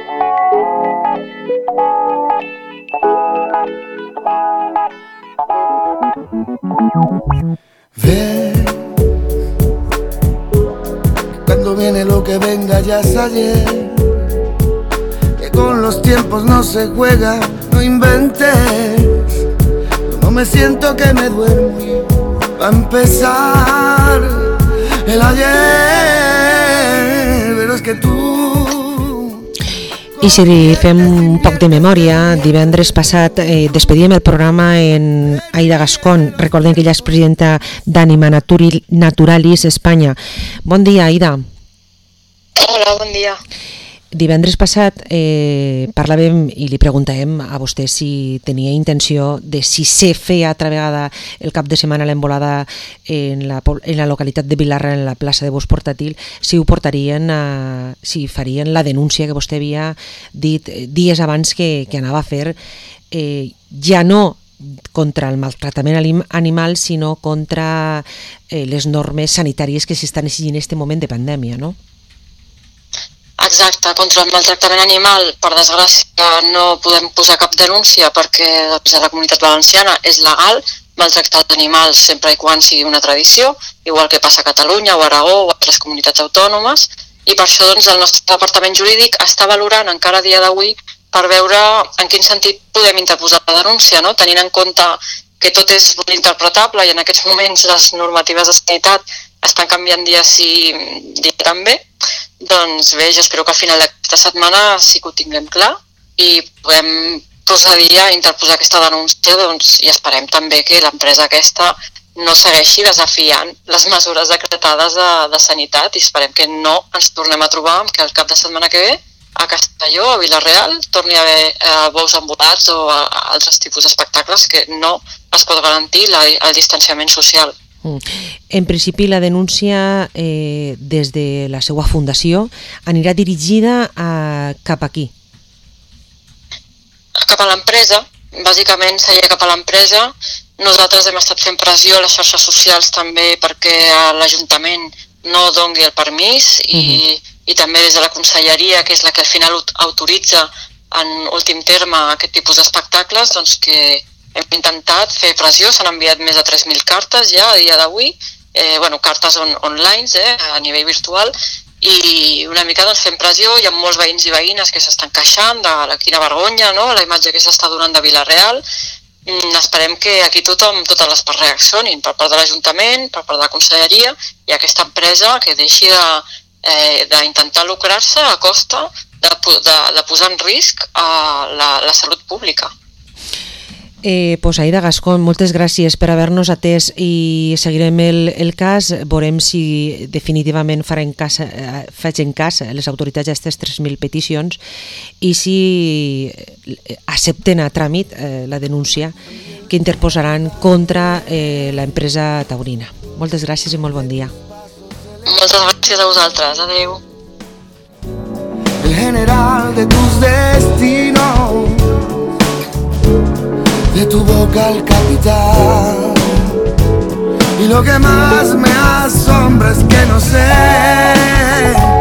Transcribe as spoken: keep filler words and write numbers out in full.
Ve, cuando viene lo que venga ya es ayer, que con los tiempos no se juega, no inventes. No me siento que me duermo y va a empezar el ayer, pero es que tú. I si fem un poc de memòria, divendres passat eh, despedíem el programa en Aida Gascón. Recordem que ella és presidenta d'Anima Naturalis Espanya. Bon dia, Aida. Hola, bon dia. Divendres passat eh, parlàvem i li preguntàvem a vostè si tenia intenció de si se feia altra vegada el cap de setmana l'embolada en la, en la localitat de Vilarra, en la plaça de Bosc Portàtil, si ho portarien a, si farien la denúncia que vostè havia dit dies abans que, que anava a fer, eh, ja no contra el maltractament animal, sinó contra eh, les normes sanitàries que s'estan exigint en aquest moment de pandèmia, no? Exacte, contra el maltractament animal, per desgràcia, no podem posar cap denúncia perquè doncs, a la Comunitat Valenciana és legal maltractar els animals sempre i quan sigui una tradició, igual que passa a Catalunya o Aragó o altres comunitats autònomes, i per això doncs, el nostre departament jurídic està valorant encara a dia d'avui per veure en quin sentit podem interposar la denúncia, no? Tenint en compte que tot és molt interpretable i en aquests moments les normatives de sanitat estan canviant dia sí, dia també. Doncs bé, jo espero que al final d'aquesta setmana sí que ho tinguem clar i podem procedir a interposar aquesta denúncia, doncs, i esperem també que l'empresa aquesta no segueixi desafiant les mesures decretades de, de sanitat i esperem que no ens tornem a trobar que el cap de setmana que ve a Castelló, a Vila-real, torni a haver eh, bous ambulats o a, a altres tipus d'espectacles que no es pot garantir la, el distanciament social. En principi, la denúncia eh, des de la seva fundació anirà dirigida a, cap aquí? Cap a l'empresa, bàsicament seria cap a l'empresa. Nosaltres hem estat fent pressió a les xarxes socials també perquè l'Ajuntament no dongui el permís i, uh-huh. i també des de la Conselleria, que és la que al final autoritza en últim terme aquest tipus d'espectacles, doncs que hem intentat fer pressió, s'han enviat més de tres mil cartes ja a dia d'avui, eh, bueno, cartes on, online, eh, a nivell virtual, i una mica doncs, fent pressió. Hi ha molts veïns i veïnes que s'estan queixant de la, quina vergonya, no? La imatge que s'està donant de Vila-real. Mm, esperem que aquí tothom, totes les parts reaccionin, per part de l'Ajuntament, per part de la Conselleria, i aquesta empresa que deixi d'intentar de, eh, lucrar-se a costa de, de, de posar en risc a la, la salut pública. Eh, pues Aida Gascón, moltes gràcies per haver-nos atès i seguirem el, el cas. Veurem si definitivament farem cas, eh, facin cas a les autoritats d'aquestes tres mil peticions i si accepten a tràmit eh, la denúncia que interposaran contra eh, l'empresa taurina. Moltes gràcies i molt bon dia. Moltes gràcies a vosaltres. Adéu. El general de tus destinos, de tu boca al capitán, y lo que más me asombra es que no sé